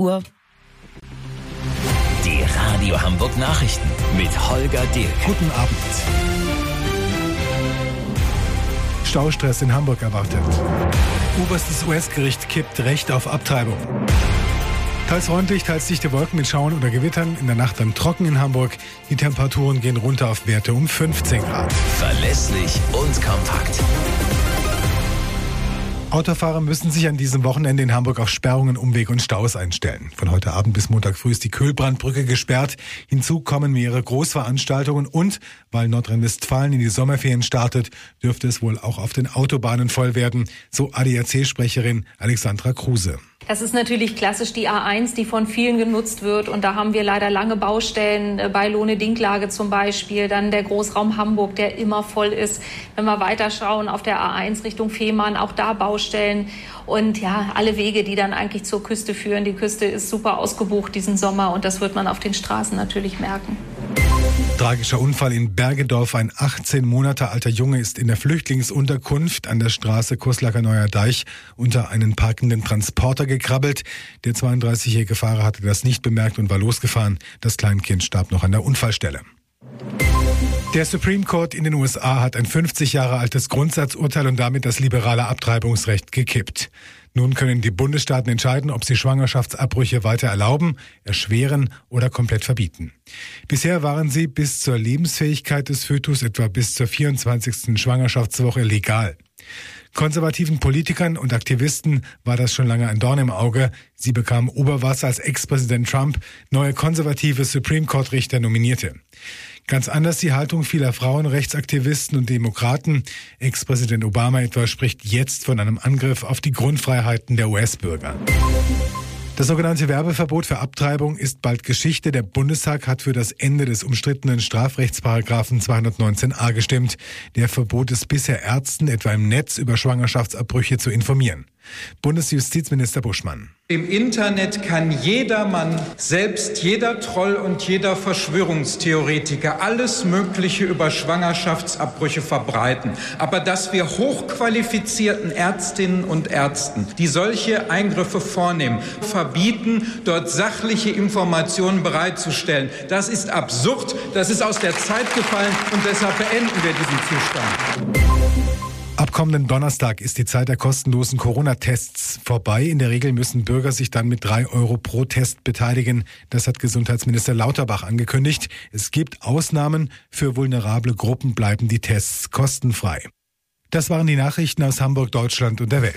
Uhr. Die Radio Hamburg Nachrichten mit Holger Dilk. Guten Abend. Staustress in Hamburg erwartet. Oberstes US-Gericht kippt Recht auf Abtreibung. Teils freundlich, teils dichte Wolken mit Schauern oder Gewittern. In der Nacht dann trocken in Hamburg. Die Temperaturen gehen runter auf Werte um 15 Grad. Verlässlich und kompakt. Autofahrer müssen sich an diesem Wochenende in Hamburg auf Sperrungen, Umwege und Staus einstellen. Von heute Abend bis Montag früh ist die Kühlbrandbrücke gesperrt. Hinzu kommen mehrere Großveranstaltungen und, weil Nordrhein-Westfalen in die Sommerferien startet, dürfte es wohl auch auf den Autobahnen voll werden, so ADAC-Sprecherin Alexandra Kruse. Das ist natürlich klassisch die A1, die von vielen genutzt wird. Und da haben wir leider lange Baustellen, bei Lohne-Dinklage zum Beispiel. Dann der Großraum Hamburg, der immer voll ist. Wenn wir weiterschauen auf der A1 Richtung Fehmarn, auch da Baustellen. Und ja, alle Wege, die dann eigentlich zur Küste führen. Die Küste ist super ausgebucht diesen Sommer und das wird man auf den Straßen natürlich merken. Tragischer Unfall in Bergedorf. Ein 18 Monate alter Junge ist in der Flüchtlingsunterkunft an der Straße Kurslacker Neuer Deich unter einen parkenden Transporter gekrabbelt. Der 32-jährige Fahrer hatte das nicht bemerkt und war losgefahren. Das Kleinkind starb noch an der Unfallstelle. Der Supreme Court in den USA hat ein 50 Jahre altes Grundsatzurteil und damit das liberale Abtreibungsrecht gekippt. Nun können die Bundesstaaten entscheiden, ob sie Schwangerschaftsabbrüche weiter erlauben, erschweren oder komplett verbieten. Bisher waren sie bis zur Lebensfähigkeit des Fötus, etwa bis zur 24. Schwangerschaftswoche, legal. Konservativen Politikern und Aktivisten war das schon lange ein Dorn im Auge. Sie bekamen Oberwasser, als Ex-Präsident Trump neue konservative Supreme Court-Richter nominierte. Ganz anders die Haltung vieler Frauenrechtsaktivisten und Demokraten. Ex-Präsident Obama etwa spricht jetzt von einem Angriff auf die Grundfreiheiten der US-Bürger. Das sogenannte Werbeverbot für Abtreibung ist bald Geschichte. Der Bundestag hat für das Ende des umstrittenen Strafrechtsparagraphen 219a gestimmt. Der verbot es bisher Ärzten, etwa im Netz, über Schwangerschaftsabbrüche zu informieren. Bundesjustizminister Buschmann. Im Internet kann jedermann, selbst jeder Troll und jeder Verschwörungstheoretiker, alles Mögliche über Schwangerschaftsabbrüche verbreiten. Aber dass wir hochqualifizierten Ärztinnen und Ärzten, die solche Eingriffe vornehmen, verbieten, dort sachliche Informationen bereitzustellen, das ist absurd, das ist aus der Zeit gefallen und deshalb beenden wir diesen Zustand. Ab kommenden Donnerstag ist die Zeit der kostenlosen Corona-Tests vorbei. In der Regel müssen Bürger sich dann mit 3 Euro pro Test beteiligen. Das hat Gesundheitsminister Lauterbach angekündigt. Es gibt Ausnahmen. Für vulnerable Gruppen bleiben die Tests kostenfrei. Das waren die Nachrichten aus Hamburg, Deutschland und der Welt.